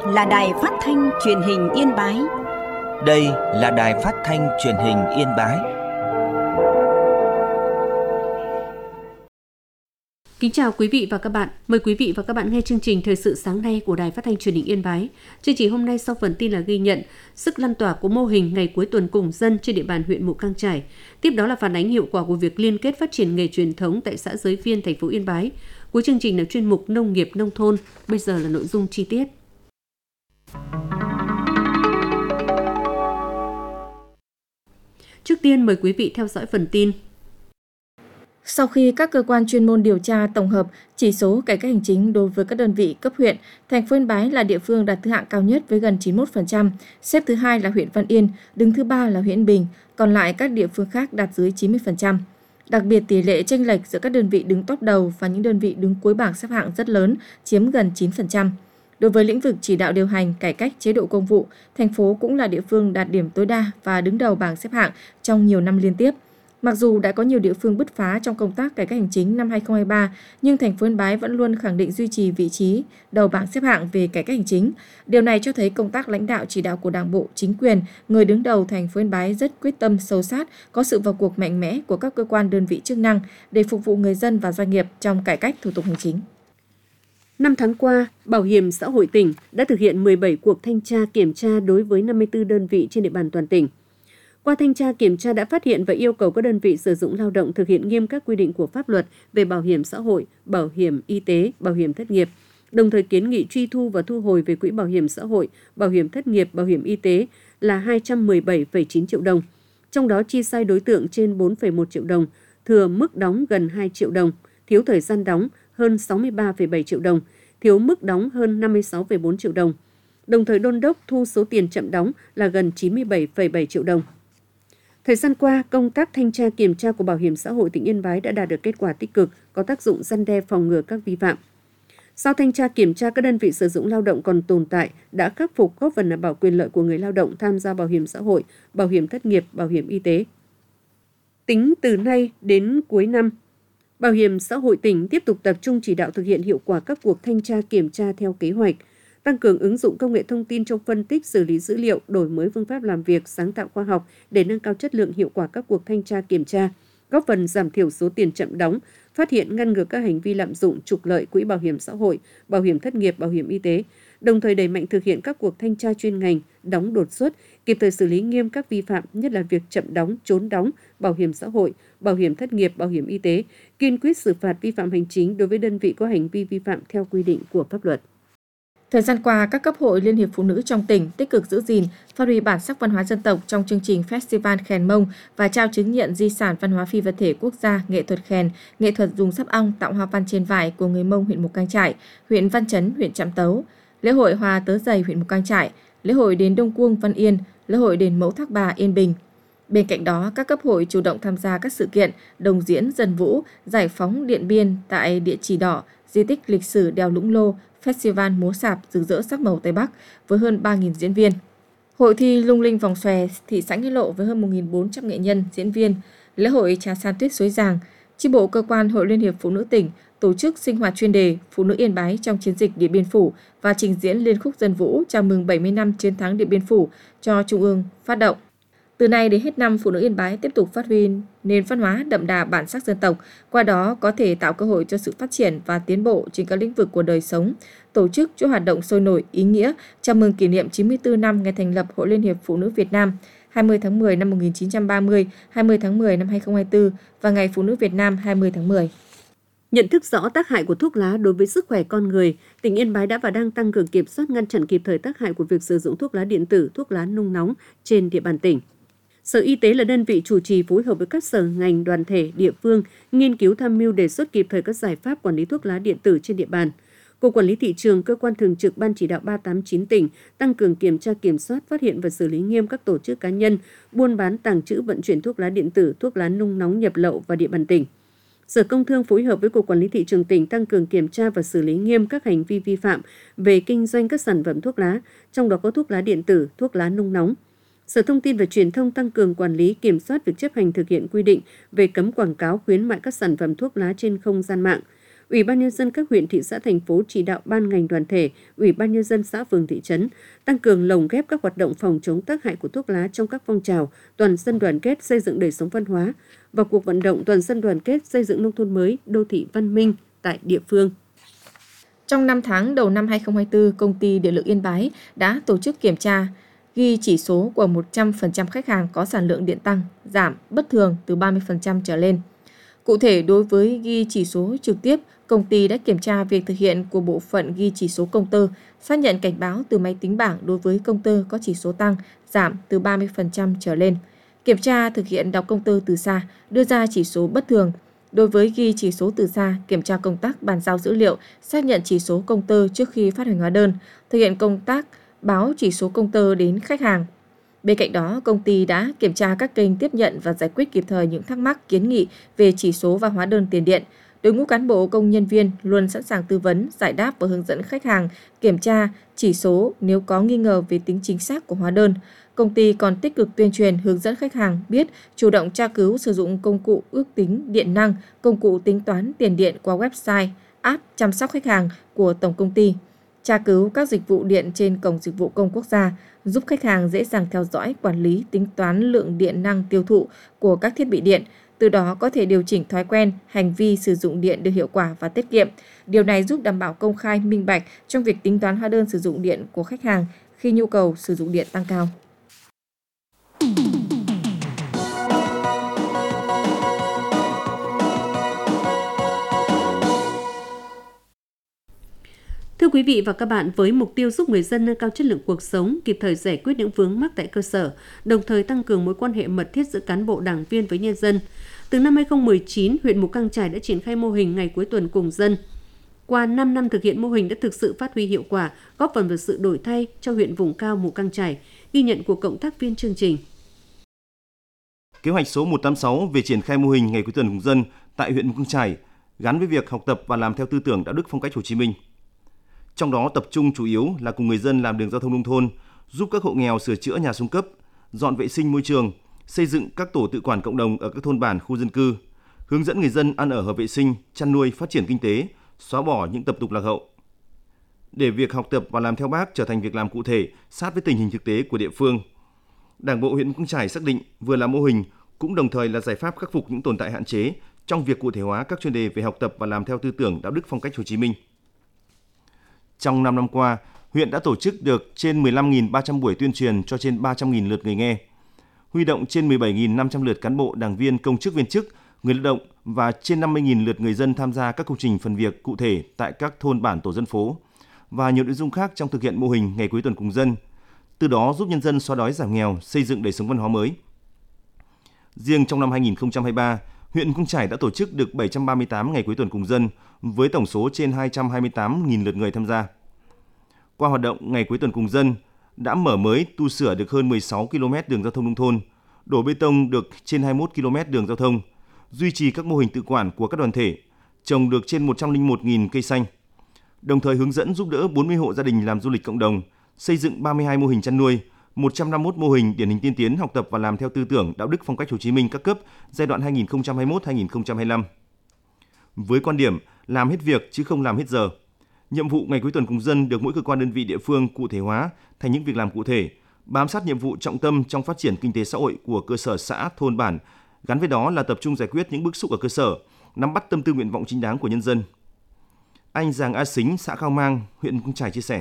là Đài Phát thanh Truyền hình Yên Bái. Đây là Đài Phát thanh Truyền hình Yên Bái. Kính chào quý vị và các bạn. Mời quý vị và các bạn nghe chương trình Thời sự sáng nay của Đài Phát thanh Truyền hình Yên Bái. Chương trình hôm nay sau phần tin là ghi nhận sức lan tỏa của mô hình ngày cuối tuần cùng dân trên địa bàn huyện Mù Cang Chải. Tiếp đó là phản ánh hiệu quả của việc liên kết phát triển nghề truyền thống tại xã Giới Phiên, thành phố Yên Bái. Cuối chương trình là chuyên mục Nông nghiệp nông thôn. Bây giờ là nội dung chi tiết. Trước tiên mời quý vị theo dõi phần tin. Sau khi các cơ quan chuyên môn điều tra tổng hợp chỉ số cải cách hành chính đối với các đơn vị cấp huyện, thành phố Yên Bái là địa phương đạt thứ hạng cao nhất với gần 91%, xếp thứ hai là huyện Văn Yên, đứng thứ ba là huyện Bình, còn lại các địa phương khác đạt dưới 90%. Đặc biệt tỷ lệ chênh lệch giữa các đơn vị đứng top đầu và những đơn vị đứng cuối bảng xếp hạng rất lớn, chiếm gần 9%. Đối với lĩnh vực chỉ đạo điều hành, cải cách chế độ công vụ, thành phố cũng là địa phương đạt điểm tối đa và đứng đầu bảng xếp hạng trong nhiều năm liên tiếp. Mặc dù đã có nhiều địa phương bứt phá trong công tác cải cách hành chính năm 2023, nhưng thành phố Yên Bái vẫn luôn khẳng định duy trì vị trí đầu bảng xếp hạng về cải cách hành chính. Điều này cho thấy công tác lãnh đạo chỉ đạo của Đảng bộ, chính quyền, người đứng đầu thành phố Yên Bái rất quyết tâm sâu sát, có sự vào cuộc mạnh mẽ của các cơ quan đơn vị chức năng để phục vụ người dân và doanh nghiệp trong cải cách thủ tục hành chính. 5 tháng qua, Bảo hiểm xã hội tỉnh đã thực hiện 17 cuộc thanh tra kiểm tra đối với 54 đơn vị trên địa bàn toàn tỉnh. Qua thanh tra kiểm tra đã phát hiện và yêu cầu các đơn vị sử dụng lao động thực hiện nghiêm các quy định của pháp luật về bảo hiểm xã hội, bảo hiểm y tế, bảo hiểm thất nghiệp, đồng thời kiến nghị truy thu và thu hồi về quỹ bảo hiểm xã hội, bảo hiểm thất nghiệp, bảo hiểm y tế là 217,9 triệu đồng. Trong đó chi sai đối tượng trên 4,1 triệu đồng, thừa mức đóng gần 2 triệu đồng, thiếu thời gian đóng hơn 63,7 triệu đồng, thiếu mức đóng hơn 56,4 triệu đồng. Đồng thời đôn đốc thu số tiền chậm đóng là gần 97,7 triệu đồng. Thời gian qua, công tác thanh tra kiểm tra của Bảo hiểm xã hội tỉnh Yên Bái đã đạt được kết quả tích cực, có tác dụng răn đe phòng ngừa các vi phạm. Sau thanh tra kiểm tra, các đơn vị sử dụng lao động còn tồn tại đã khắc phục, góp phần đảm bảo quyền lợi của người lao động tham gia bảo hiểm xã hội, bảo hiểm thất nghiệp, bảo hiểm y tế. Tính từ nay đến cuối năm, Bảo hiểm xã hội tỉnh tiếp tục tập trung chỉ đạo thực hiện hiệu quả các cuộc thanh tra kiểm tra theo kế hoạch, tăng cường ứng dụng công nghệ thông tin trong phân tích, xử lý dữ liệu, đổi mới phương pháp làm việc, sáng tạo khoa học để nâng cao chất lượng, hiệu quả các cuộc thanh tra kiểm tra, góp phần giảm thiểu số tiền chậm đóng, phát hiện ngăn ngừa các hành vi lạm dụng, trục lợi quỹ bảo hiểm xã hội, bảo hiểm thất nghiệp, bảo hiểm y tế, đồng thời đẩy mạnh thực hiện các cuộc thanh tra chuyên ngành, đóng đột xuất, kịp thời xử lý nghiêm các vi phạm, nhất là việc chậm đóng, trốn đóng, bảo hiểm xã hội, bảo hiểm thất nghiệp, bảo hiểm y tế, kiên quyết xử phạt vi phạm hành chính đối với đơn vị có hành vi vi phạm theo quy định của pháp luật. Thời gian qua, các cấp hội Liên hiệp Phụ nữ trong tỉnh tích cực giữ gìn, phát huy bản sắc văn hóa dân tộc trong chương trình Festival Khèn Mông và trao chứng nhận di sản văn hóa phi vật thể quốc gia nghệ thuật khèn, nghệ thuật dùng sáp ong tạo hoa văn trên vải của người Mông huyện Mù Cang Chải, huyện Văn Chấn, huyện Trạm Tấu, lễ hội Hoa Tớ Dày huyện Mù Cang Chải, lễ hội đền Đông Cuông Văn Yên, lễ hội đền Mẫu Thác Bà Yên Bình. Bên cạnh đó, các cấp hội chủ động tham gia các sự kiện đồng diễn dân vũ, giải phóng Điện Biên tại Địa Chỉ Đỏ, di tích lịch sử đèo Lũng Lô, Festival múa sạp rực rỡ sắc màu Tây Bắc với hơn 3.000 diễn viên. Hội thi lung linh vòng xòe thị xã Nghĩa Lộ với hơn 1.400 nghệ nhân, diễn viên, lễ hội trà san tuyết Suối Giàng. Chi bộ cơ quan Hội Liên hiệp Phụ nữ tỉnh tổ chức sinh hoạt chuyên đề Phụ nữ Yên Bái trong chiến dịch Điện Biên Phủ và trình diễn liên khúc dân vũ chào mừng 70 năm chiến thắng Điện Biên Phủ cho Trung ương phát động. Từ nay đến hết năm, Phụ nữ Yên Bái tiếp tục phát huy nền văn hóa đậm đà bản sắc dân tộc, qua đó có thể tạo cơ hội cho sự phát triển và tiến bộ trên các lĩnh vực của đời sống, tổ chức chuỗi hoạt động sôi nổi, ý nghĩa, chào mừng kỷ niệm 94 năm ngày thành lập Hội Liên hiệp Phụ nữ Việt Nam, 20 tháng 10 năm 1930, 20 tháng 10 năm 2024 và Ngày Phụ nữ Việt Nam 20 tháng 10. Nhận thức rõ tác hại của thuốc lá đối với sức khỏe con người, tỉnh Yên Bái đã và đang tăng cường kiểm soát, ngăn chặn kịp thời tác hại của việc sử dụng thuốc lá điện tử, thuốc lá nung nóng trên địa bàn tỉnh. Sở Y tế là đơn vị chủ trì phối hợp với các sở ngành, đoàn thể, địa phương, nghiên cứu tham mưu đề xuất kịp thời các giải pháp quản lý thuốc lá điện tử trên địa bàn. Cục Quản lý Thị trường, cơ quan thường trực Ban chỉ đạo 389 tỉnh tăng cường kiểm tra, kiểm soát, phát hiện và xử lý nghiêm các tổ chức cá nhân buôn bán, tàng trữ, vận chuyển thuốc lá điện tử, thuốc lá nung nóng nhập lậu vào địa bàn tỉnh. Sở Công Thương phối hợp với Cục Quản lý Thị trường tỉnh tăng cường kiểm tra và xử lý nghiêm các hành vi vi phạm về kinh doanh các sản phẩm thuốc lá, trong đó có thuốc lá điện tử, thuốc lá nung nóng. Sở Thông tin và Truyền thông tăng cường quản lý, kiểm soát việc chấp hành thực hiện quy định về cấm quảng cáo, khuyến mại các sản phẩm thuốc lá trên không gian mạng. Ủy ban nhân dân các huyện, thị xã, thành phố chỉ đạo ban ngành đoàn thể, Ủy ban nhân dân xã, phường, thị trấn tăng cường lồng ghép các hoạt động phòng chống tác hại của thuốc lá trong các phong trào toàn dân đoàn kết xây dựng đời sống văn hóa và cuộc vận động toàn dân đoàn kết xây dựng nông thôn mới, đô thị văn minh tại địa phương. Trong 5 tháng đầu năm 2024, Công ty Điện lực Yên Bái đã tổ chức kiểm tra, ghi chỉ số của 100% khách hàng có sản lượng điện tăng, giảm, bất thường từ 30% trở lên. Cụ thể, đối với ghi chỉ số trực tiếp, công ty đã kiểm tra việc thực hiện của bộ phận ghi chỉ số công tơ, xác nhận cảnh báo từ máy tính bảng đối với công tơ có chỉ số tăng, giảm từ 30% trở lên. Kiểm tra thực hiện đọc công tơ từ xa, đưa ra chỉ số bất thường. Đối với ghi chỉ số từ xa, kiểm tra công tác bàn giao dữ liệu, xác nhận chỉ số công tơ trước khi phát hành hóa đơn, thực hiện công tác báo chỉ số công tơ đến khách hàng. Bên cạnh đó, công ty đã kiểm tra các kênh tiếp nhận và giải quyết kịp thời những thắc mắc, kiến nghị về chỉ số và hóa đơn tiền điện. Đội ngũ cán bộ công nhân viên luôn sẵn sàng tư vấn, giải đáp và hướng dẫn khách hàng kiểm tra chỉ số nếu có nghi ngờ về tính chính xác của hóa đơn. Công ty còn tích cực tuyên truyền hướng dẫn khách hàng biết chủ động tra cứu sử dụng công cụ ước tính điện năng, công cụ tính toán tiền điện qua website, app chăm sóc khách hàng của tổng công ty, tra cứu các dịch vụ điện trên cổng dịch vụ công quốc gia, giúp khách hàng dễ dàng theo dõi, quản lý, tính toán lượng điện năng tiêu thụ của các thiết bị điện, từ đó có thể điều chỉnh thói quen, hành vi sử dụng điện được hiệu quả và tiết kiệm. Điều này giúp đảm bảo công khai, minh bạch trong việc tính toán hóa đơn sử dụng điện của khách hàng khi nhu cầu sử dụng điện tăng cao. Thưa quý vị và các bạn, với mục tiêu giúp người dân nâng cao chất lượng cuộc sống, kịp thời giải quyết những vướng mắc tại cơ sở, đồng thời tăng cường mối quan hệ mật thiết giữa cán bộ đảng viên với nhân dân, từ năm 2019, huyện Mù Cang Chải đã triển khai mô hình ngày cuối tuần cùng dân. Qua 5 năm thực hiện mô hình đã thực sự phát huy hiệu quả, góp phần vào sự đổi thay cho huyện vùng cao Mù Cang Chải, ghi nhận của cộng tác viên chương trình. Kế hoạch số 186 về triển khai mô hình ngày cuối tuần cùng dân tại huyện Mù Cang Chải gắn với việc học tập và làm theo tư tưởng đạo đức phong cách Hồ Chí Minh. Trong đó tập trung chủ yếu là cùng người dân làm đường giao thông nông thôn, giúp các hộ nghèo sửa chữa nhà xuống cấp, dọn vệ sinh môi trường, xây dựng các tổ tự quản cộng đồng ở các thôn bản, khu dân cư, hướng dẫn người dân ăn ở hợp vệ sinh, chăn nuôi, phát triển kinh tế, xóa bỏ những tập tục lạc hậu. Để việc học tập và làm theo Bác trở thành việc làm cụ thể, sát với tình hình thực tế của địa phương, Đảng bộ huyện Mù Cang Chải xác định vừa là mô hình, cũng đồng thời là giải pháp khắc phục những tồn tại hạn chế trong việc cụ thể hóa các chuyên đề về học tập và làm theo tư tưởng đạo đức phong cách Hồ Chí Minh. Trong 5 năm qua, huyện đã tổ chức được trên 15.300 buổi tuyên truyền cho trên 300.000 lượt người nghe, huy động trên 17.500 lượt cán bộ, đảng viên, công chức viên chức, người lao động và trên 50.000 lượt người dân tham gia các công trình phần việc cụ thể tại các thôn bản, tổ dân phố và nhiều nội dung khác trong thực hiện mô hình ngày cuối tuần cùng dân, từ đó giúp nhân dân xóa đói giảm nghèo, xây dựng đời sống văn hóa mới. Riêng trong năm 2023, huyện Mù Cang Chải đã tổ chức được 738 ngày cuối tuần cùng dân với tổng số trên 228.000 lượt người tham gia. Qua hoạt động ngày cuối tuần cùng dân, đã mở mới, tu sửa được hơn 16 km đường giao thông nông thôn, đổ bê tông được trên 21 km đường giao thông, duy trì các mô hình tự quản của các đoàn thể, trồng được trên 101.000 cây xanh, đồng thời hướng dẫn giúp đỡ 40 hộ gia đình làm du lịch cộng đồng, xây dựng 32 mô hình chăn nuôi, 151 mô hình điển hình tiên tiến học tập và làm theo tư tưởng đạo đức phong cách Hồ Chí Minh các cấp giai đoạn 2021-2025. Với quan điểm làm hết việc chứ không làm hết giờ, nhiệm vụ ngày cuối tuần cùng dân được mỗi cơ quan đơn vị địa phương cụ thể hóa thành những việc làm cụ thể, bám sát nhiệm vụ trọng tâm trong phát triển kinh tế xã hội của cơ sở xã, thôn bản, gắn với đó là tập trung giải quyết những bức xúc ở cơ sở, nắm bắt tâm tư nguyện vọng chính đáng của nhân dân. Anh Giàng A Sính, xã Khao Mang, huyện Mù Cang Chải chia sẻ.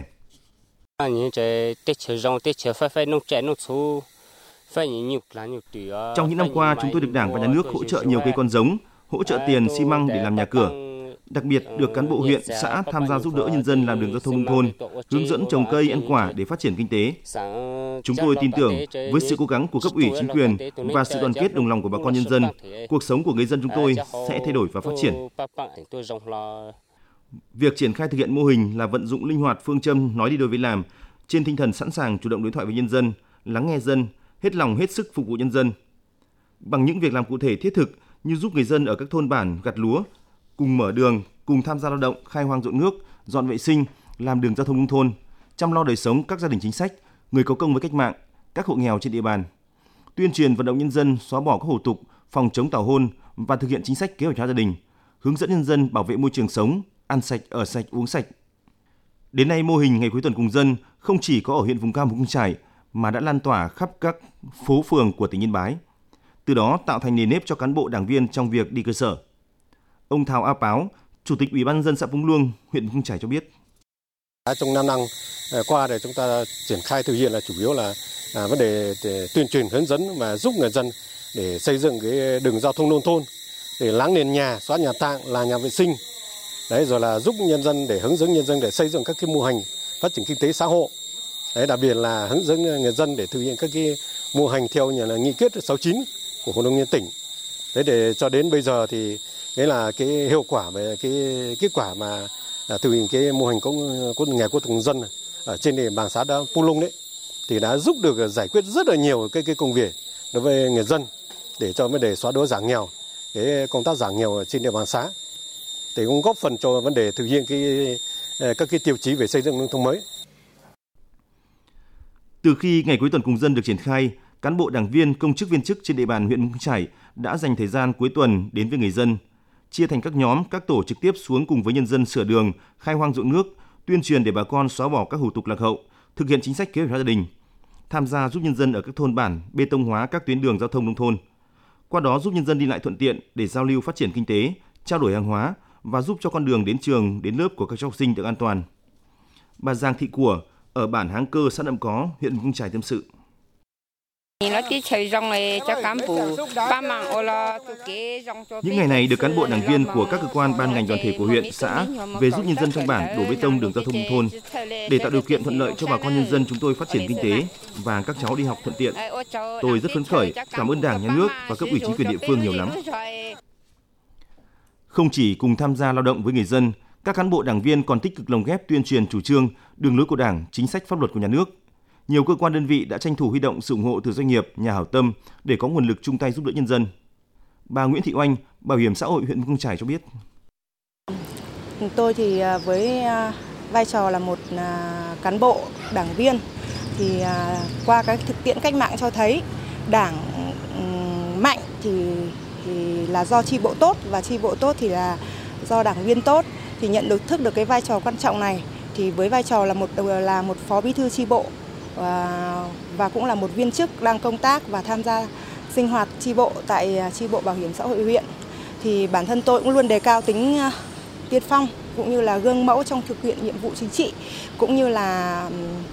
Trong những năm qua, chúng tôi được Đảng và Nhà nước hỗ trợ nhiều cây con giống, hỗ trợ tiền xi măng để làm nhà cửa. Đặc biệt được cán bộ huyện, xã tham gia giúp đỡ nhân dân làm đường giao thông nông thôn, hướng dẫn trồng cây ăn quả để phát triển kinh tế. Chúng tôi tin tưởng với sự cố gắng của cấp ủy chính quyền và sự đoàn kết đồng lòng của bà con nhân dân, cuộc sống của người dân chúng tôi sẽ thay đổi và phát triển. Việc triển khai thực hiện mô hình là vận dụng linh hoạt phương châm nói đi đôi với làm, trên tinh thần sẵn sàng chủ động đối thoại với nhân dân, lắng nghe dân, hết lòng hết sức phục vụ nhân dân. Bằng những việc làm cụ thể thiết thực như giúp người dân ở các thôn bản gặt lúa, cùng mở đường, cùng tham gia lao động, khai hoang ruộng nước, dọn vệ sinh, làm đường giao thông nông thôn, chăm lo đời sống các gia đình chính sách, người có công với cách mạng, các hộ nghèo trên địa bàn. Tuyên truyền vận động nhân dân xóa bỏ các hủ tục, phòng chống tảo hôn và thực hiện chính sách kế hoạch hóa gia đình, hướng dẫn nhân dân bảo vệ môi trường sống, ăn sạch, ở sạch, uống sạch. Đến nay, mô hình Ngày cuối tuần cùng dân không chỉ có ở huyện vùng cao Mù Căng Chải mà đã lan tỏa khắp các phố phường của tỉnh Yên Bái. Từ đó tạo thành nền nếp cho cán bộ đảng viên trong việc đi cơ sở. Ông Thào A Páo, Chủ tịch Ủy ban nhân dân xã Púng Luông, huyện Mù Căng Chải cho biết. Trong 5 năm qua để chúng ta triển khai thực hiện là chủ yếu là vấn đề để tuyên truyền hướng dẫn và giúp người dân để xây dựng cái đường giao thông nông thôn, để láng nền nhà, xóa nhà tạm, là nhà vệ sinh. Đấy, rồi là giúp nhân dân để hướng dẫn nhân dân để xây dựng các cái mô hình phát triển kinh tế xã hội. Đấy, đặc biệt là hướng dẫn người dân để thực hiện các cái mô hình theo như là nghị quyết 69 của Hội đồng nhân tỉnh. Đấy, để cho đến bây giờ thì đấy là cái hiệu quả về cái kết quả mà thực hiện cái mô hình Ngày cuối tuần dân ở trên địa bàn xã Púng Luông đấy thì đã giúp được giải quyết rất là nhiều cái công việc đối với người dân để cho vấn đề xóa đói giảm nghèo, cái công tác giảm nghèo trên địa bàn xã thì cũng góp phần cho vấn đề thực hiện các cái tiêu chí về xây dựng nông thôn mới. Từ khi Ngày cuối tuần cùng dân được triển khai, cán bộ đảng viên, công chức viên chức trên địa bàn huyện Mù Căng Chải đã dành thời gian cuối tuần đến với người dân, chia thành các nhóm, các tổ trực tiếp xuống cùng với nhân dân sửa đường, khai hoang ruộng nước, tuyên truyền để bà con xóa bỏ các hủ tục lạc hậu, thực hiện chính sách kế hoạch hóa gia đình, tham gia giúp nhân dân ở các thôn bản bê tông hóa các tuyến đường giao thông nông thôn. Qua đó giúp nhân dân đi lại thuận tiện để giao lưu phát triển kinh tế, trao đổi hàng hóa và giúp cho con đường đến trường, đến lớp của các cháu học sinh được an toàn. Bà Giang Thị Của ở bản Háng Cơ, xã Nậm Có, huyện Mù Căng Chải tâm sự. Những ngày này được cán bộ đảng viên của các cơ quan ban ngành đoàn thể của huyện, xã về giúp nhân dân trong bản đổ bê tông đường giao thông nông thôn. Để tạo điều kiện thuận lợi cho bà con nhân dân chúng tôi phát triển kinh tế và các cháu đi học thuận tiện. Tôi rất phấn khởi, cảm ơn Đảng, Nhà nước và cấp ủy chính quyền địa phương nhiều lắm. Không chỉ cùng tham gia lao động với người dân, các cán bộ đảng viên còn tích cực lồng ghép tuyên truyền chủ trương, đường lối của Đảng, chính sách pháp luật của nhà nước. Nhiều cơ quan đơn vị đã tranh thủ huy động sự ủng hộ từ doanh nghiệp, nhà hảo tâm để có nguồn lực chung tay giúp đỡ nhân dân. Bà Nguyễn Thị Oanh, Bảo hiểm xã hội huyện Mù Căng Chải cho biết. Tôi thì với vai trò là một cán bộ đảng viên thì qua cái thực tiễn cách mạng cho thấy Đảng mạnh thì là do chi bộ tốt và chi bộ tốt thì là do đảng viên tốt, thì nhận thức được cái vai trò quan trọng này thì với vai trò là một phó bí thư chi bộ và cũng là một viên chức đang công tác và tham gia sinh hoạt chi bộ tại chi bộ bảo hiểm xã hội huyện thì bản thân tôi cũng luôn đề cao tính tiên phong cũng như là gương mẫu trong thực hiện nhiệm vụ chính trị cũng như là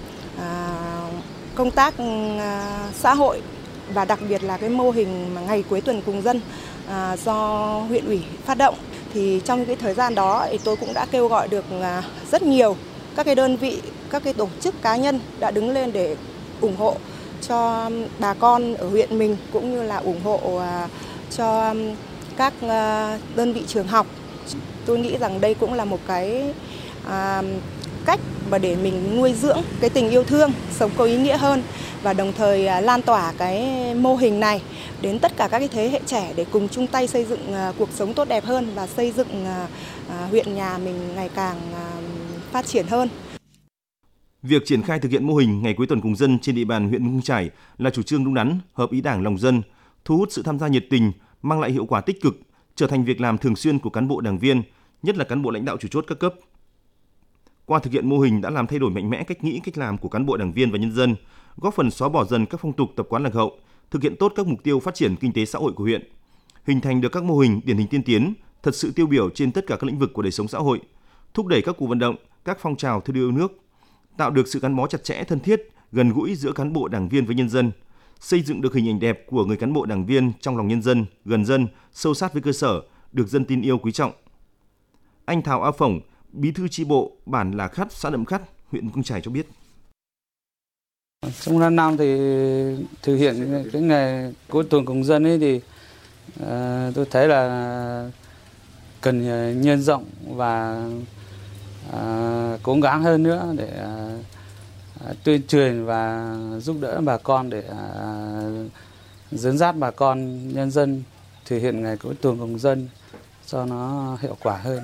công tác xã hội và đặc biệt là cái mô hình Ngày cuối tuần cùng dân do huyện ủy phát động. Thì trong cái thời gian đó thì tôi cũng đã kêu gọi được rất nhiều các cái đơn vị, các cái tổ chức cá nhân đã đứng lên để ủng hộ cho bà con ở huyện mình cũng như là ủng hộ cho các đơn vị trường học. Tôi nghĩ rằng đây cũng là một cái cách mà để mình nuôi dưỡng cái tình yêu thương, sống có ý nghĩa hơn và đồng thời lan tỏa cái mô hình này đến tất cả các cái thế hệ trẻ để cùng chung tay xây dựng cuộc sống tốt đẹp hơn và xây dựng huyện nhà mình ngày càng phát triển hơn. Việc triển khai thực hiện mô hình Ngày cuối tuần cùng dân trên địa bàn huyện Mù Căng Chải là chủ trương đúng đắn, hợp ý Đảng, lòng dân, thu hút sự tham gia nhiệt tình, mang lại hiệu quả tích cực, trở thành việc làm thường xuyên của cán bộ đảng viên, nhất là cán bộ lãnh đạo chủ chốt các cấp. Qua thực hiện mô hình đã làm thay đổi mạnh mẽ cách nghĩ, cách làm của cán bộ đảng viên và nhân dân, góp phần xóa bỏ dần các phong tục tập quán lạc hậu, thực hiện tốt các mục tiêu phát triển kinh tế xã hội của huyện, hình thành được các mô hình điển hình tiên tiến, thật sự tiêu biểu trên tất cả các lĩnh vực của đời sống xã hội, thúc đẩy các cuộc vận động, các phong trào thi đua yêu nước, tạo được sự gắn bó chặt chẽ, thân thiết, gần gũi giữa cán bộ đảng viên với nhân dân, xây dựng được hình ảnh đẹp của người cán bộ đảng viên trong lòng nhân dân, gần dân, sâu sát với cơ sở, được dân tin yêu quý trọng. Anh Thào A Phổng, bí thư chi bộ bản Là Khắt, xã Nậm Khắt, huyện Mù Căng Chải cho biết. Trong 5 năm thì thực hiện cái ngày cuối tuần cùng dân ấy thì tôi thấy là cần nhân rộng và cố gắng hơn nữa để tuyên truyền và giúp đỡ bà con để dẫn dắt bà con nhân dân thực hiện ngày cuối tuần cùng dân cho nó hiệu quả hơn.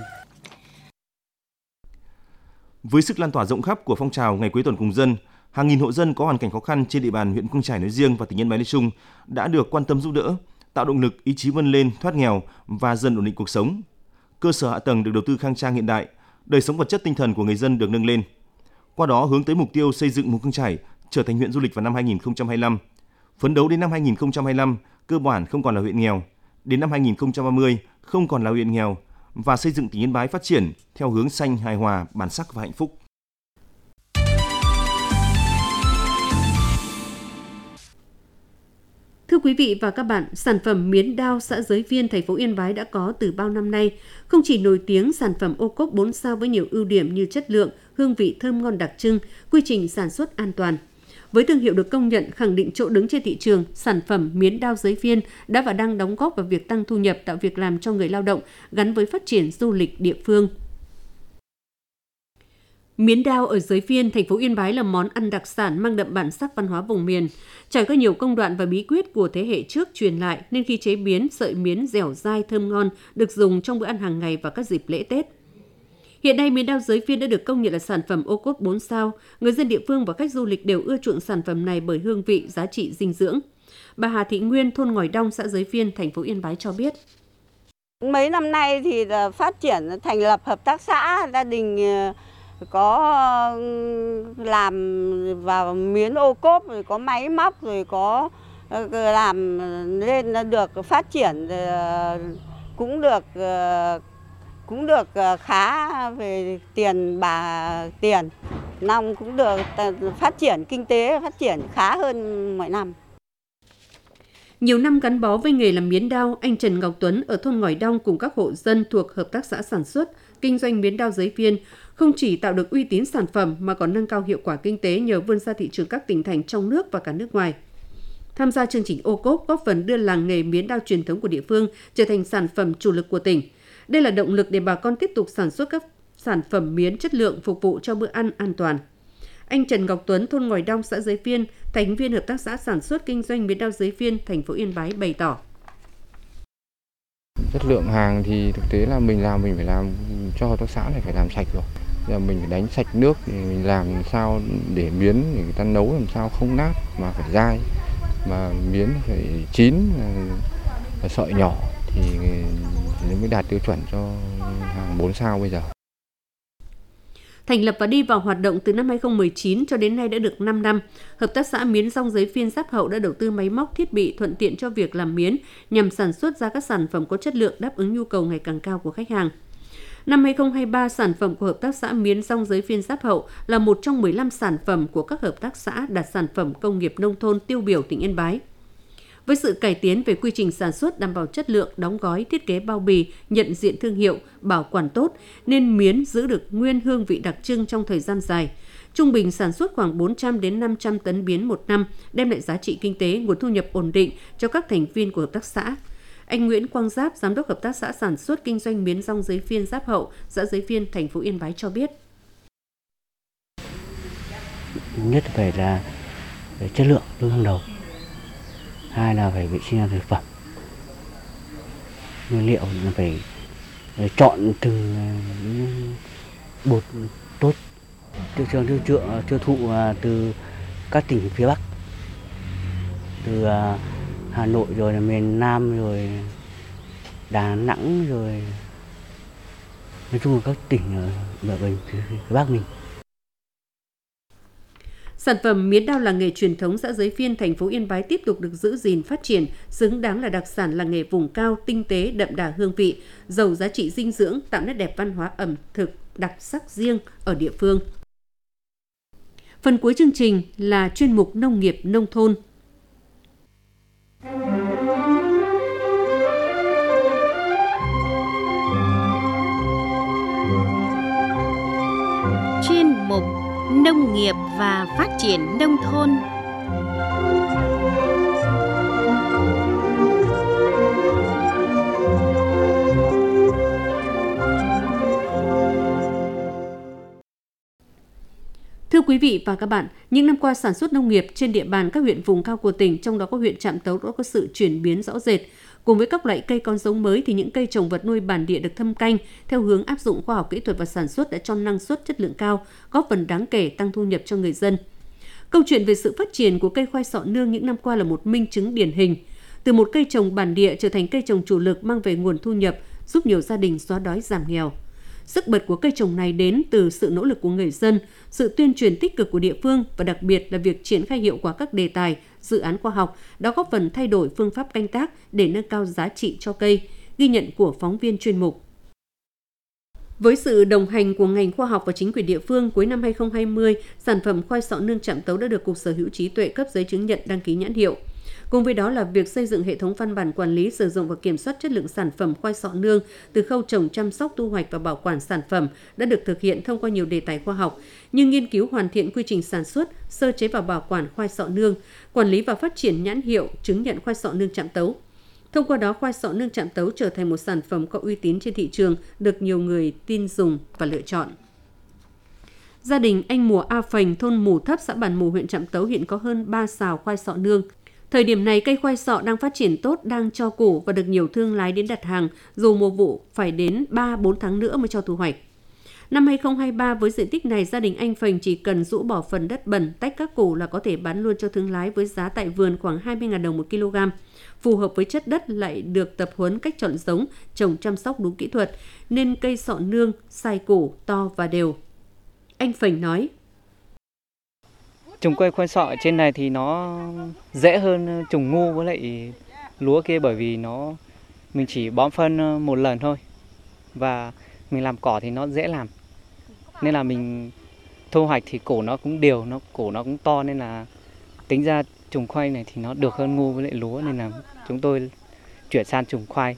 Với sức lan tỏa rộng khắp của phong trào Ngày cuối tuần cùng dân, hàng nghìn hộ dân có hoàn cảnh khó khăn trên địa bàn huyện Mù Căng Chải nói riêng và tỉnh Yên Bái nói chung đã được quan tâm giúp đỡ, tạo động lực, ý chí vươn lên, thoát nghèo và dần ổn định cuộc sống. cơ sở hạ tầng được đầu tư khang trang hiện đại, đời sống vật chất tinh thần của người dân được nâng lên. Qua đó hướng tới mục tiêu xây dựng Mù Căng Chải trở thành huyện du lịch vào năm 2025. Phấn đấu đến năm 2025 cơ bản không còn là huyện nghèo, đến năm 2030 không còn là huyện nghèo và xây dựng tỉnh Yên Bái phát triển theo hướng xanh, hài hòa, bản sắc và hạnh phúc. Thưa quý vị và các bạn, sản phẩm miến đao xã Giới Phiên, thành phố Yên Bái đã có từ bao năm nay. Không chỉ nổi tiếng sản phẩm ô cốp 4 sao với nhiều ưu điểm như chất lượng, hương vị thơm ngon đặc trưng, quy trình sản xuất an toàn. Với thương hiệu được công nhận, khẳng định chỗ đứng trên thị trường, sản phẩm miến đao Giới Phiên đã và đang đóng góp vào việc tăng thu nhập, tạo việc làm cho người lao động, gắn với phát triển du lịch địa phương. Miến đao ở Giới Phiên, thành phố Yên Bái là món ăn đặc sản mang đậm bản sắc văn hóa vùng miền. Trải qua nhiều công đoạn và bí quyết của thế hệ trước truyền lại nên khi chế biến, sợi miến dẻo dai thơm ngon được dùng trong bữa ăn hàng ngày và các dịp lễ Tết. Hiện nay, miến đao Giới Phiên đã được công nhận là sản phẩm ô cốp 4 sao. Người dân địa phương và khách du lịch đều ưa chuộng sản phẩm này bởi hương vị, giá trị dinh dưỡng. Bà Hà Thị Nguyên, thôn Ngòi Đong, xã Giới Phiên, thành phố Yên Bái cho biết. Mấy năm nay thì phát triển thành lập hợp tác xã, gia đình có làm vào miến ô cốp, rồi có máy móc, rồi có làm lên được phát triển, cũng được khá về tiền tiền. Năm cũng được phát triển kinh tế, phát triển khá hơn mọi năm. Nhiều năm gắn bó với nghề làm miến đao, anh Trần Ngọc Tuấn ở thôn Ngòi Đong cùng các hộ dân thuộc hợp tác xã sản xuất, kinh doanh miến đao Giới Phiên không chỉ tạo được uy tín sản phẩm mà còn nâng cao hiệu quả kinh tế nhờ vươn ra thị trường các tỉnh thành trong nước và cả nước ngoài. Tham gia chương trình ô cốp góp phần đưa làng nghề miến đao truyền thống của địa phương trở thành sản phẩm chủ lực của tỉnh. Đây là động lực để bà con tiếp tục sản xuất các sản phẩm miến chất lượng phục vụ cho bữa ăn an toàn. Anh Trần Ngọc Tuấn, thôn Ngòi Đong, xã Giới Phiên, thành viên hợp tác xã sản xuất kinh doanh miến đao Giới Phiên, thành phố Yên Bái bày tỏ. Chất lượng hàng thì thực tế là mình phải làm cho hợp tác xã này phải làm sạch rồi. Giờ mình phải đánh sạch nước, mình làm sao để miến để người ta nấu làm sao không nát mà phải dai, mà miến phải chín và sợi nhỏ thì mới đạt tiêu chuẩn cho hàng 4 sao bây giờ. Thành lập và đi vào hoạt động từ năm 2019 cho đến nay đã được 5 năm, Hợp tác xã Miến Rong Giới Phiên Giáp Hậu đã đầu tư máy móc thiết bị thuận tiện cho việc làm miến nhằm sản xuất ra các sản phẩm có chất lượng đáp ứng nhu cầu ngày càng cao của khách hàng. Năm 2023, sản phẩm của Hợp tác xã Miến Rong Giới Phiên Giáp Hậu là một trong 15 sản phẩm của các hợp tác xã đạt sản phẩm công nghiệp nông thôn tiêu biểu tỉnh Yên Bái. Với sự cải tiến về quy trình sản xuất, đảm bảo chất lượng, đóng gói, thiết kế bao bì, nhận diện thương hiệu, bảo quản tốt, nên miến giữ được nguyên hương vị đặc trưng trong thời gian dài. Trung bình sản xuất khoảng 400 đến 500 tấn miến một năm, đem lại giá trị kinh tế, nguồn thu nhập ổn định cho các thành viên của hợp tác xã. Anh Nguyễn Quang Giáp, giám đốc hợp tác xã sản xuất kinh doanh miến rong Giới Phiên Giáp Hậu, xã Giới Phiên, thành phố Yên Bái cho biết. Nhất phải là chất lượng luôn hàng đầu. Hai là phải vệ sinh an toàn thực phẩm. Nguyên liệu là phải chọn từng bột tốt, tiêu thụ từ các tỉnh phía Bắc, từ Hà Nội rồi là miền Nam rồi Đà Nẵng rồi nói chung là các tỉnh ở phía Bắc mình. Sản phẩm miến đao làng nghề truyền thống xã Giới Phiên, thành phố Yên Bái tiếp tục được giữ gìn phát triển, xứng đáng là đặc sản làng nghề vùng cao, tinh tế, đậm đà hương vị, giàu giá trị dinh dưỡng, tạo nét đẹp văn hóa ẩm thực đặc sắc riêng ở địa phương. Phần cuối chương trình là chuyên mục Nông nghiệp nông thôn. Chuyên mục Nông nghiệp và phát triển nông thôn. Thưa quý vị và các bạn, những năm qua sản xuất nông nghiệp trên địa bàn các huyện vùng cao của tỉnh, trong đó có huyện Trạm Tấu đã có sự chuyển biến rõ rệt. Cùng với các loại cây con giống mới thì những cây trồng vật nuôi bản địa được thâm canh theo hướng áp dụng khoa học kỹ thuật và sản xuất đã cho năng suất chất lượng cao, góp phần đáng kể tăng thu nhập cho người dân. Câu chuyện về sự phát triển của cây khoai sọ nương những năm qua là một minh chứng điển hình. Từ một cây trồng bản địa trở thành cây trồng chủ lực mang về nguồn thu nhập, giúp nhiều gia đình xóa đói giảm nghèo. Sức bật của cây trồng này đến từ sự nỗ lực của người dân, sự tuyên truyền tích cực của địa phương và đặc biệt là việc triển khai hiệu quả các đề tài, dự án khoa học đã góp phần thay đổi phương pháp canh tác để nâng cao giá trị cho cây, ghi nhận của phóng viên chuyên mục. Với sự đồng hành của ngành khoa học và chính quyền địa phương, cuối năm 2020, sản phẩm khoai sọ nương Trạm Tấu đã được Cục Sở hữu trí tuệ cấp giấy chứng nhận đăng ký nhãn hiệu. Cùng với đó là việc xây dựng hệ thống văn bản quản lý, sử dụng và kiểm soát chất lượng sản phẩm khoai sọ nương từ khâu trồng, chăm sóc, thu hoạch và bảo quản sản phẩm đã được thực hiện thông qua nhiều đề tài khoa học như nghiên cứu hoàn thiện quy trình sản xuất, sơ chế và bảo quản khoai sọ nương, quản lý và phát triển nhãn hiệu, chứng nhận khoai sọ nương Trạm Tấu. Thông qua đó, khoai sọ nương Trạm Tấu trở thành một sản phẩm có uy tín trên thị trường, được nhiều người tin dùng và lựa chọn. Gia đình anh Mùa A Phành, thôn Mù Thấp, xã Bản Mù, huyện Trạm Tấu hiện có hơn 3 sào khoai sọ nương. Thời điểm này, cây khoai sọ đang phát triển tốt, đang cho củ và được nhiều thương lái đến đặt hàng, dù mùa vụ phải đến 3-4 tháng nữa mới cho thu hoạch. Năm 2023, với diện tích này, gia đình anh Phành chỉ cần rũ bỏ phần đất bẩn, tách các củ là có thể bán luôn cho thương lái với giá tại vườn khoảng 20.000 đồng 1 kg. Phù hợp với chất đất lại được tập huấn cách chọn giống, trồng chăm sóc đúng kỹ thuật, nên cây sọ nương sai củ to và đều. Anh Phành nói: Trồng cây khoai sọ trên này thì nó dễ hơn trồng ngô với lại lúa kia, bởi vì mình chỉ bón phân một lần thôi và mình làm cỏ thì nó dễ làm, nên là mình thu hoạch thì củ nó cũng đều, củ nó cũng to, nên là tính ra trồng khoai này thì nó được hơn ngô với lại lúa, nên là chúng tôi chuyển sang trồng khoai.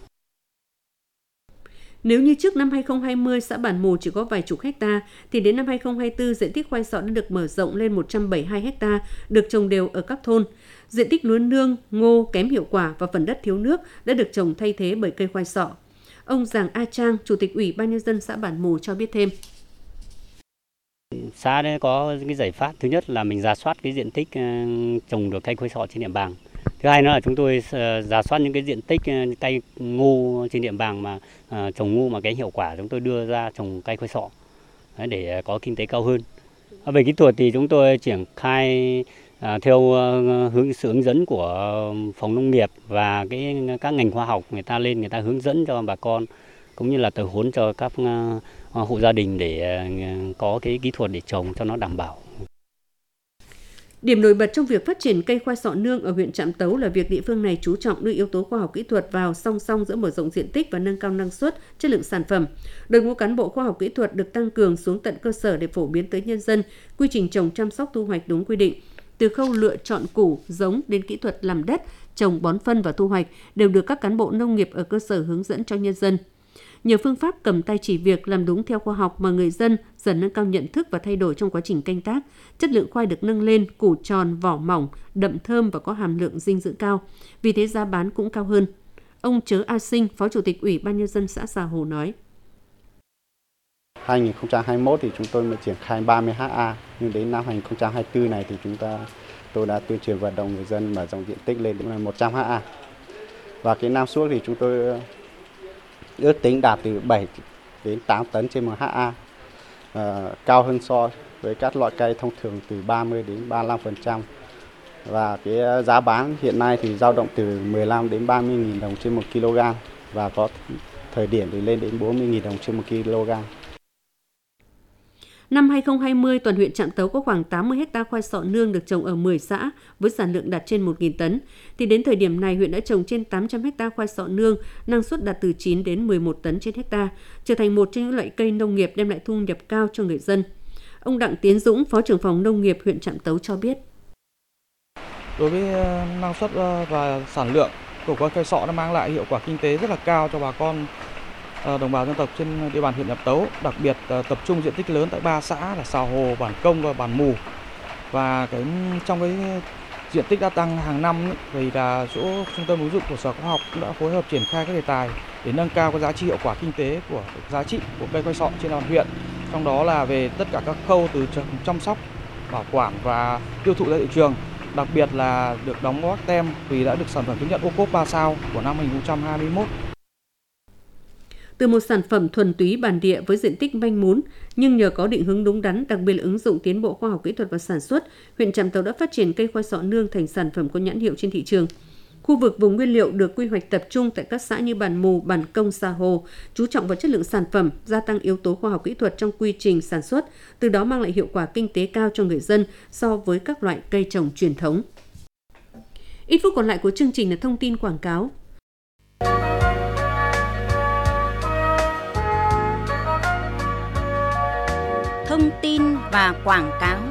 Nếu như trước năm 2020, xã Bản Mù chỉ có vài chục hecta, thì đến năm 2024, diện tích khoai sọ đã được mở rộng lên 172 hecta, được trồng đều ở các thôn. Diện tích lúa nương, ngô kém hiệu quả và phần đất thiếu nước đã được trồng thay thế bởi cây khoai sọ. Ông Giàng A Trang, Chủ tịch Ủy ban Nhân dân xã Bản Mù cho biết thêm. Xã đã có cái giải pháp, thứ nhất là mình rà soát cái diện tích trồng được cây khoai sọ trên địa bàn. Thứ hai nữa là chúng tôi rà soát những cái diện tích cây ngô trên địa bàn mà trồng ngô mà cái hiệu quả, chúng tôi đưa ra trồng cây khoai sọ để có kinh tế cao hơn. Về kỹ thuật thì chúng tôi triển khai theo sự hướng dẫn của phòng nông nghiệp và các ngành khoa học, người ta hướng dẫn cho bà con cũng như là tập huấn cho các hộ gia đình để có cái kỹ thuật để trồng cho nó đảm bảo. Điểm nổi bật trong việc phát triển cây khoai sọ nương ở huyện Trạm Tấu là việc địa phương này chú trọng đưa yếu tố khoa học kỹ thuật vào song song giữa mở rộng diện tích và nâng cao năng suất, chất lượng sản phẩm. Đội ngũ cán bộ khoa học kỹ thuật được tăng cường xuống tận cơ sở để phổ biến tới nhân dân quy trình trồng, chăm sóc, thu hoạch đúng quy định. Từ khâu lựa chọn củ, giống đến kỹ thuật làm đất, trồng, bón phân và thu hoạch đều được các cán bộ nông nghiệp ở cơ sở hướng dẫn cho nhân dân. Nhờ phương pháp cầm tay chỉ việc, làm đúng theo khoa học mà người dân dần nâng cao nhận thức và thay đổi trong quá trình canh tác. Chất lượng khoai được nâng lên, củ tròn, vỏ mỏng, đậm thơm và có hàm lượng dinh dưỡng cao. Vì thế giá bán cũng cao hơn. Ông Chớ A Sinh, Phó Chủ tịch Ủy ban Nhân dân xã Xà Hồ nói: 2021 thì chúng tôi mới triển khai 30 ha, nhưng đến năm 2024 này thì tôi đã tuyên truyền vận động người dân mở rộng diện tích lên đến 100 ha. Và cái năng suất thì chúng tôi ước tính đạt từ 7 đến 8 tấn trên 1 ha, cao hơn so với các loại cây thông thường từ 30 đến 35%. Và cái giá bán hiện nay thì dao động từ 15 đến 30.000 đồng trên 1 kg và có thời điểm thì lên đến 40.000 đồng trên 1 kg. Năm 2020, toàn huyện Trạm Tấu có khoảng 80 ha khoai sọ nương được trồng ở 10 xã với sản lượng đạt trên 1.000 tấn. Thì đến thời điểm này, huyện đã trồng trên 800 ha khoai sọ nương, năng suất đạt từ 9 đến 11 tấn trên hecta, trở thành một trong những loại cây nông nghiệp đem lại thu nhập cao cho người dân. Ông Đặng Tiến Dũng, Phó trưởng phòng nông nghiệp huyện Trạm Tấu cho biết. Đối với năng suất và sản lượng của cây sọ nó mang lại hiệu quả kinh tế rất là cao cho bà con đồng bào dân tộc trên địa bàn huyện Trạm Tấu, đặc biệt tập trung diện tích lớn tại 3 xã là Xà Hồ, Bản Công và Bản Mù. Và trong cái diện tích đã tăng hàng năm thì là chỗ trung tâm ứng dụng của Sở Khoa học cũng đã phối hợp triển khai các đề tài để nâng cao cái giá trị hiệu quả kinh tế của giá trị của cây khoai sọ trên địa bàn huyện. Trong đó là về tất cả các khâu từ chăm sóc, bảo quản và tiêu thụ ra thị trường. Đặc biệt là được đóng góp tem vì đã được sản phẩm chứng nhận ô cốp 3 sao của năm 2021. Từ một sản phẩm thuần túy bản địa với diện tích manh mún, nhưng nhờ có định hướng đúng đắn, đặc biệt là ứng dụng tiến bộ khoa học kỹ thuật và sản xuất, huyện Trạm Tấu đã phát triển cây khoai sọ nương thành sản phẩm có nhãn hiệu trên thị trường. Khu Khu vực vùng nguyên liệu được quy hoạch tập trung tại các xã như Bản Mù, Bản Công, Sa Hồ, chú trọng vào chất lượng sản phẩm, gia tăng yếu tố khoa học kỹ thuật trong quy trình sản xuất, từ đó mang lại hiệu quả kinh tế cao cho người dân so với các loại cây trồng truyền thống. Ít phút còn lại của chương trình là thông tin quảng cáo. Thông tin và quảng cáo.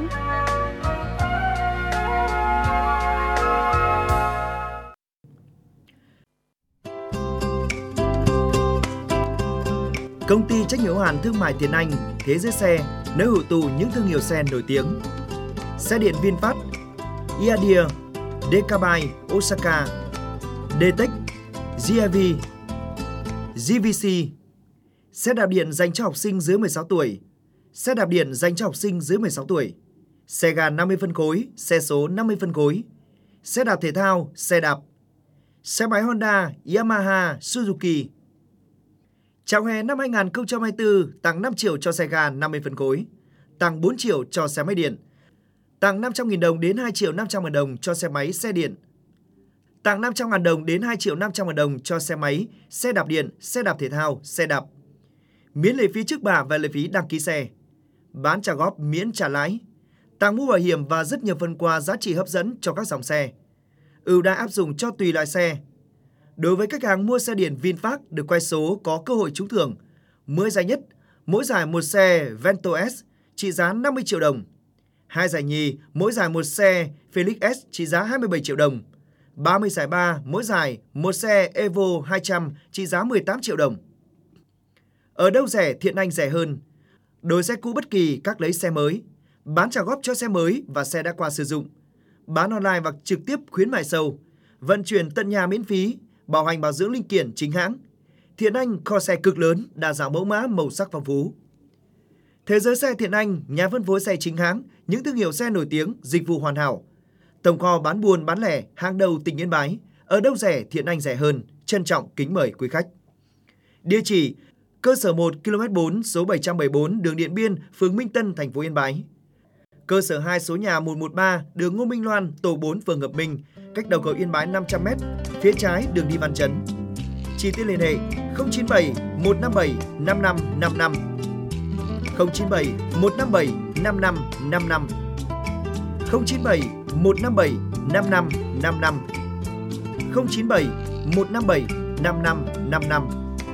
Công ty trách nhiệm hữu hạn thương mại Tiến Anh, Thế Giới Xe, nơi hội tụ những thương hiệu xe nổi tiếng. Xe điện VinFast, Iadia, Dekabai, Osaka, Detech, GIV, GVC. Xe đạp điện dành cho học sinh dưới 16 tuổi. Xe đạp điện dành cho học sinh dưới 16 tuổi. Xe ga 50 phân khối, xe số 50 phân khối. Xe đạp thể thao, xe đạp. Xe máy Honda, Yamaha, Suzuki. Chào hè năm 2024, tặng 5 triệu cho xe ga 50 phân khối, tặng 4 triệu cho xe máy điện, tặng 500.000 đồng đến 2 triệu 500.000 đồng cho xe máy xe điện, tặng 500.000 đồng đến 2 triệu 500.000 đồng cho xe máy, xe đạp điện, xe đạp thể thao, xe đạp. Miễn lệ phí trước bạ và lệ phí đăng ký xe. Bán trả góp miễn trả lãi. Tặng mũ bảo hiểm và rất nhiều phần quà giá trị hấp dẫn cho các dòng xe. Ưu đãi áp dụng cho tùy loại xe. Đối với khách hàng mua xe điện VinFast được quay số có cơ hội trúng thưởng. 10 giải nhất, mỗi giải một xe Vento S trị giá 50 triệu đồng. 2 giải nhì, mỗi giải một xe Felix S trị giá 27 triệu đồng. 30 giải ba, mỗi giải một xe Evo 200 trị giá 18 triệu đồng. Ở đâu rẻ, Thiện Anh rẻ hơn. Đổi xe cũ bất kỳ, các lấy xe mới. Bán trả góp cho xe mới và xe đã qua sử dụng. Bán online hoặc trực tiếp khuyến mại sâu. Vận chuyển tận nhà miễn phí. Bảo hành bảo dưỡng linh kiện chính hãng. Thiện Anh kho xe cực lớn, đa dạng mẫu mã, màu sắc phong phú. Thế giới xe Thiện Anh, nhà phân phối xe chính hãng, những thương hiệu xe nổi tiếng, dịch vụ hoàn hảo. Tổng kho bán buôn bán lẻ, hàng đầu tỉnh Yên Bái. Ở đâu rẻ, Thiện Anh rẻ hơn. Trân trọng kính mời quý khách. Địa chỉ: cơ sở 1 km 4 số 774 đường Điện Biên, phường Minh Tân, thành phố Yên Bái. Cơ sở 2 số nhà 113 đường Ngô Minh Loan, tổ 4 phường Hợp Minh, cách đầu cầu Yên Bái 500m, phía trái đường đi Văn Chấn. Chi tiết liên hệ 097 157 5555, 097 157 5555, 097 157 5555, 097 157 5555.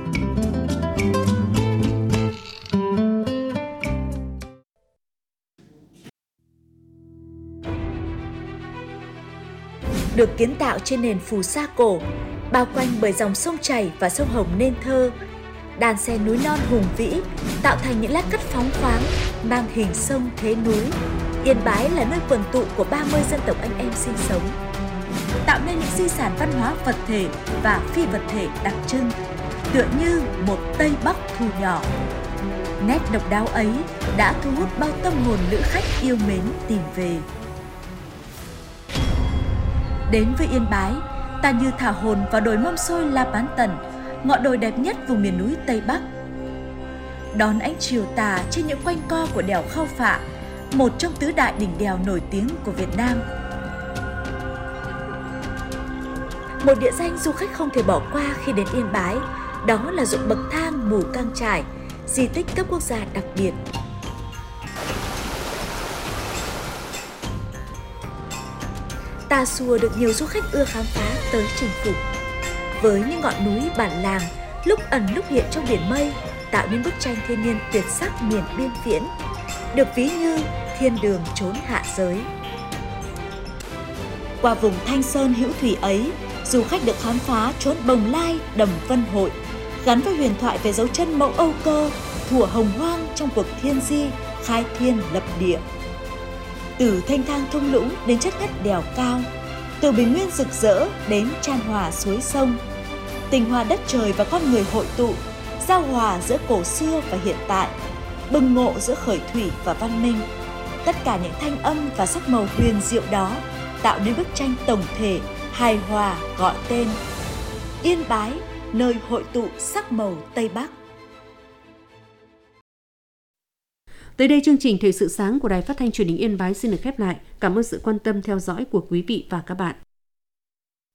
Được kiến tạo trên nền phù sa cổ, bao quanh bởi dòng sông chảy và sông Hồng nên thơ, đàn xe núi non hùng vĩ tạo thành những lát cắt phóng khoáng mang hình sông thế núi. Yên Bái là nơi quần tụ của 30 dân tộc anh em sinh sống, tạo nên những di sản văn hóa vật thể và phi vật thể đặc trưng, tựa như một Tây Bắc thu nhỏ. Nét độc đáo ấy đã thu hút bao tâm hồn lữ khách yêu mến tìm về. Đến với Yên Bái, ta như thả hồn vào đồi Mâm Xôi La Bán Tần, ngọn đồi đẹp nhất vùng miền núi Tây Bắc. Đón ánh chiều tà trên những quanh co của đèo Khao Phạ, một trong tứ đại đỉnh đèo nổi tiếng của Việt Nam. Một địa danh du khách không thể bỏ qua khi đến Yên Bái, đó là ruộng bậc thang Mù Cang Chải, di tích cấp quốc gia đặc biệt. Tà Xùa được nhiều du khách ưa khám phá tới chinh phục. Với những ngọn núi bản làng, lúc ẩn lúc hiện trong biển mây, tạo nên bức tranh thiên nhiên tuyệt sắc miền biên viễn, được ví như thiên đường chốn hạ giới. Qua vùng Thanh Sơn hữu thủy ấy, du khách được khám phá chốn Bồng Lai, Đầm Vân Hội, gắn với huyền thoại về dấu chân mẫu Âu Cơ, thủa hồng hoang trong cuộc thiên di, khai thiên lập địa. Từ thanh thang thung lũng đến chất ngất đèo cao, từ bình nguyên rực rỡ đến chan hòa suối sông, tình hòa đất trời và con người hội tụ, giao hòa giữa cổ xưa và hiện tại, bừng ngộ giữa khởi thủy và văn minh. Tất cả những thanh âm và sắc màu huyền diệu đó tạo nên bức tranh tổng thể, hài hòa gọi tên Yên Bái, nơi hội tụ sắc màu Tây Bắc. Tới đây chương trình Thời sự sáng của Đài Phát thanh Truyền hình Yên Bái xin được khép lại. Cảm ơn sự quan tâm theo dõi của quý vị và các bạn.